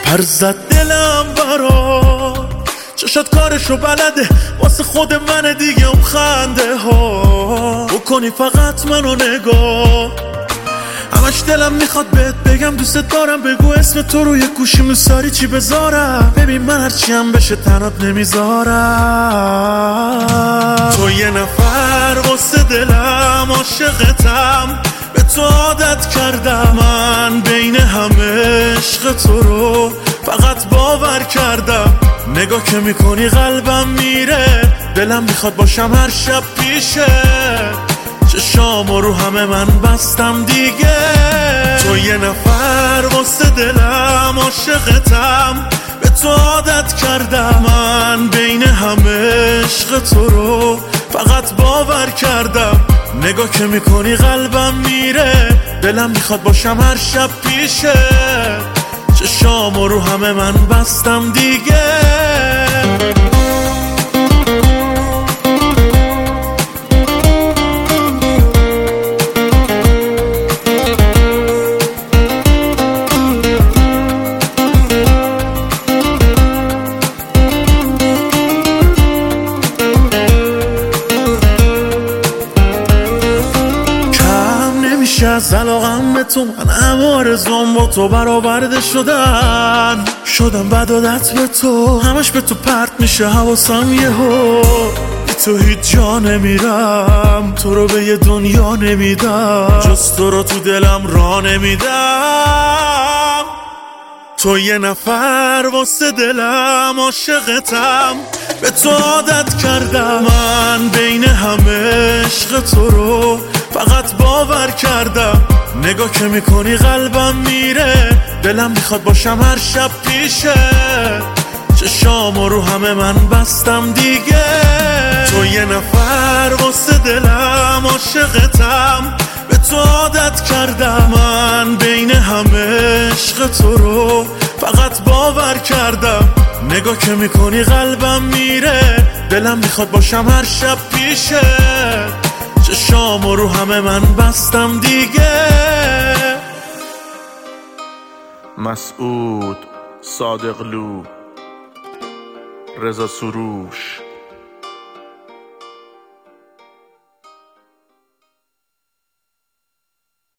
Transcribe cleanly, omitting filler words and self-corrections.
هر زد دلم برات، چشات کارشو بلده، واسه خود من دیگه اون خنده ها بکنی فقط منو نگاه. همش دلم میخواد بهت بگم دوست دارم، بگو اسم تو روی گوشی مساری چی بذارم. ببین من هرچی هم بشه تنات نمیذارم. تو یه نفر واسه دلم، عاشقتم، به تو عادت کردم. من بین همه عشق تو رو فقط باور کردم. نگاه که میکنی قلبم میره، دلم میخواد باشم هر شب پیشه. چشامو رو همه من بستم دیگه. تو یه نفر واسه دلم، عاشقتم، به تو عادت کردم. من بین همه عشق تو رو فقط باور کردم. نگاه که میکنی قلبم میره، دلم میخواد باشم هر شب پیشه. چشامو رو همه من بستم دیگه. از علاقم به تو من همه آرزوام با تو برآورده شدم بد عادت به تو، همش به تو پرت میشه حواسم یهو. بی تو هیچ جا نمیرم، تو رو به یه دنیا نمیدم، جز تو رو تو دلم را نمیدم. تو یه نفر واسه دلم، عاشقتم، به تو عادت کردم. من بین همه عشق تو رو فقط باور کردم. نگاه که میکنی قلبم میره، دلم میخواد باشم هر شب پیشه. چشامو رو همه من بستم دیگه. تو یه نفر واسه دلم، عاشقتم، به تو عادت کردم. من بین همه عشق تو رو فقط باور کردم. نگاه که میکنی قلبم میره، دلم میخواد باشم هر شب پیشه. چشامو رو همه من بستم دیگه. مسعود صادقلو، رضا سروش.